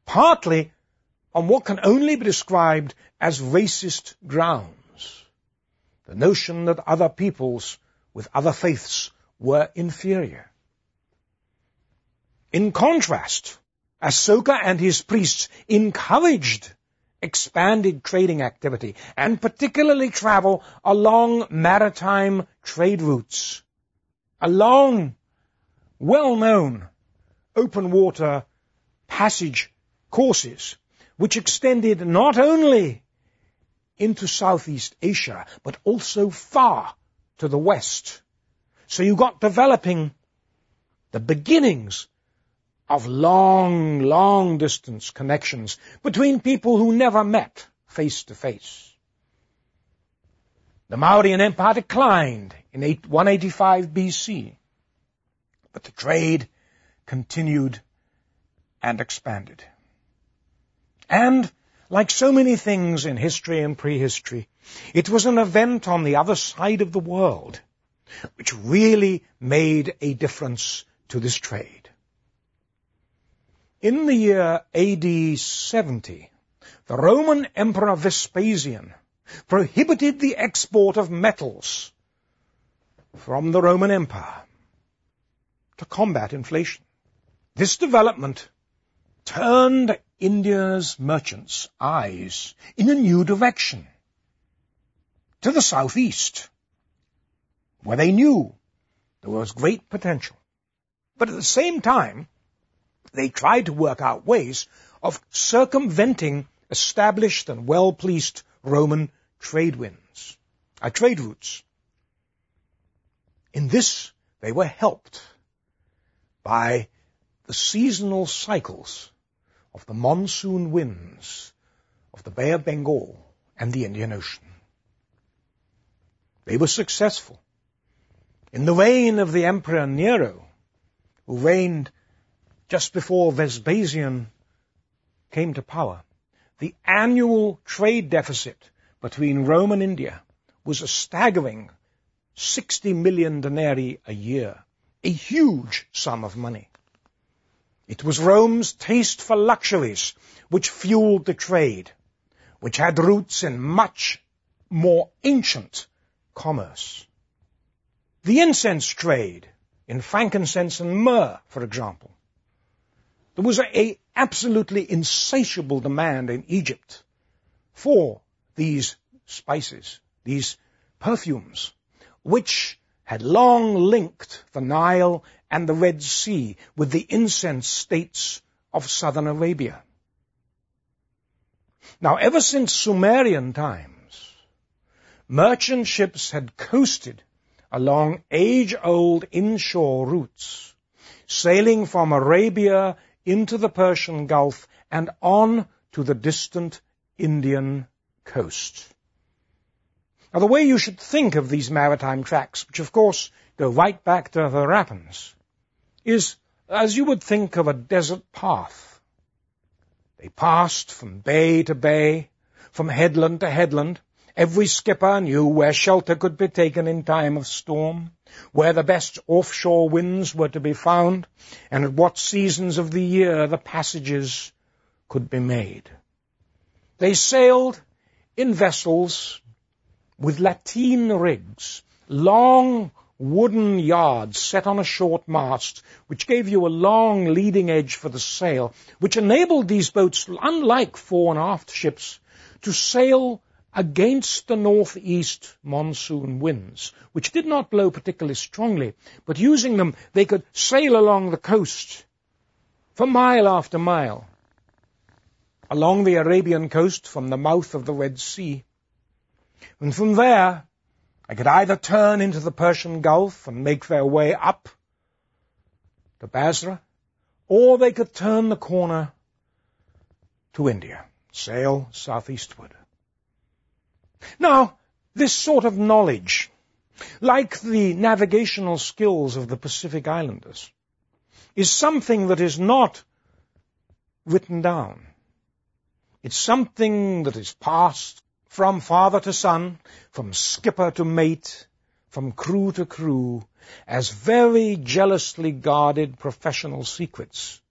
partly on what can only be described as racist grounds. The notion that other peoples with other faiths were inferior. In contrast, Asoka and his priests encouraged expanded trading activity, and particularly travel along maritime trade routes, along well-known open water passage courses, which extended not only into Southeast Asia, but also far to the west. So you got developing the beginnings of long distance connections between people who never met face to face. The Mauryan Empire declined in 185 BC, but the trade continued and expanded. And, like so many things in history and prehistory, it was an event on the other side of the world which really made a difference to this trade. In the year AD 70, the Roman Emperor Vespasian prohibited the export of metals from the Roman Empire to combat inflation. This development turned India's merchants' eyes in a new direction, to the southeast, where they knew there was great potential. But at the same time, they tried to work out ways of circumventing established and well-policed Roman trade routes. In this, they were helped by the seasonal cycles of the monsoon winds of the Bay of Bengal and the Indian Ocean. They were successful. In the reign of the Emperor Nero, who reigned just before Vespasian came to power, the annual trade deficit between Rome and India was a staggering 60 million denarii a year, a huge sum of money. It was Rome's taste for luxuries which fueled the trade, which had roots in much more ancient commerce. The incense trade, in frankincense and myrrh, for example. There was an absolutely insatiable demand in Egypt for these spices, these perfumes, which had long linked the Nile and the Red Sea with the incense states of southern Arabia. Now, ever since Sumerian times, merchant ships had coasted along age-old inshore routes, sailing from Arabia into the Persian Gulf and on to the distant Indian coast. Now, the way you should think of these maritime tracks, which of course go right back to the Harappans, is as you would think of a desert path. They passed from bay to bay, from headland to headland. Every skipper knew where shelter could be taken in time of storm, where the best offshore winds were to be found, and at what seasons of the year the passages could be made. They sailed in vessels with lateen rigs, long wooden yards set on a short mast, which gave you a long leading edge for the sail, which enabled these boats, unlike fore and aft ships, to sail against the northeast monsoon winds, which did not blow particularly strongly, but using them they could sail along the coast for mile after mile, along the Arabian coast from the mouth of the Red Sea. And from there, they could either turn into the Persian Gulf and make their way up to Basra, or they could turn the corner to India, sail southeastward. Now, this sort of knowledge, like the navigational skills of the Pacific Islanders, is something that is not written down. It's something that is passed from father to son, from skipper to mate, from crew to crew, as very jealously guarded professional secrets